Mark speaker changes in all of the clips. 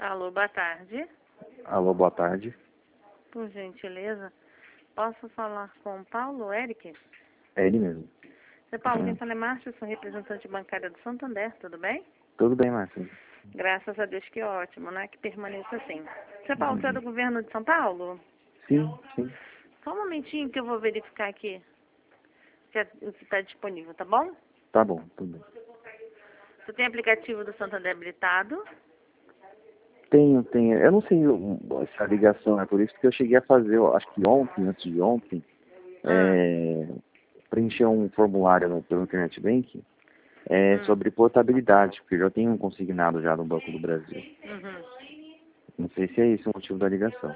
Speaker 1: Alô, boa tarde.
Speaker 2: Alô, boa tarde.
Speaker 1: Por gentileza, posso falar com o Paulo Eric?
Speaker 2: É ele mesmo.
Speaker 1: Seu Paulo, quem fala é Márcia, sou representante bancária do Santander, tudo bem?
Speaker 2: Tudo bem, Márcia?
Speaker 1: Graças a Deus, que ótimo, né? Que permaneça assim. Seu Paulo, você é do governo de São Paulo?
Speaker 2: Sim, sim.
Speaker 1: Só um momentinho que eu vou verificar aqui se está disponível, tá bom?
Speaker 2: Tá bom, tudo bem.
Speaker 1: Você tem aplicativo do Santander habilitado?
Speaker 2: Tenho. Eu não sei se a ligação é por isso que eu cheguei a fazer, eu acho que ontem, antes de ontem, preencher um formulário pelo Internet Bank sobre portabilidade, porque eu já tenho um consignado já no Banco do Brasil.
Speaker 1: Uhum.
Speaker 2: Não sei se é esse o motivo da ligação.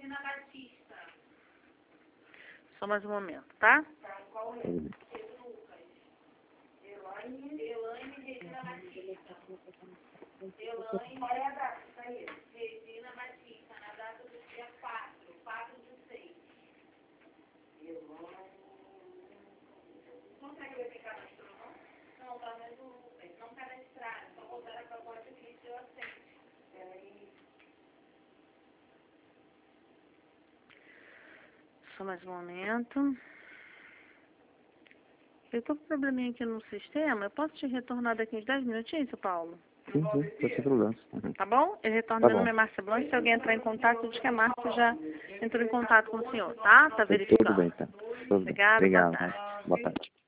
Speaker 1: Só mais um momento, tá?
Speaker 2: Tudo bem.
Speaker 1: Só mais um momento. Eu tô com um probleminha aqui no sistema. Eu posso te retornar daqui uns 10 minutinhos, seu Paulo?
Speaker 2: Sim, tô sem problemas.
Speaker 1: Tá bom? Eu retorno.
Speaker 2: Tá
Speaker 1: Meu nome
Speaker 2: bom.
Speaker 1: é Márcia Blanc. Se alguém entrar em contato, diz que a Márcia já entrou em contato com o senhor, tá? Tá
Speaker 2: Tudo
Speaker 1: verificando.
Speaker 2: bem, tá. Tudo bem.
Speaker 1: Obrigada, boa
Speaker 2: Obrigado.
Speaker 1: tarde.
Speaker 2: Boa tarde.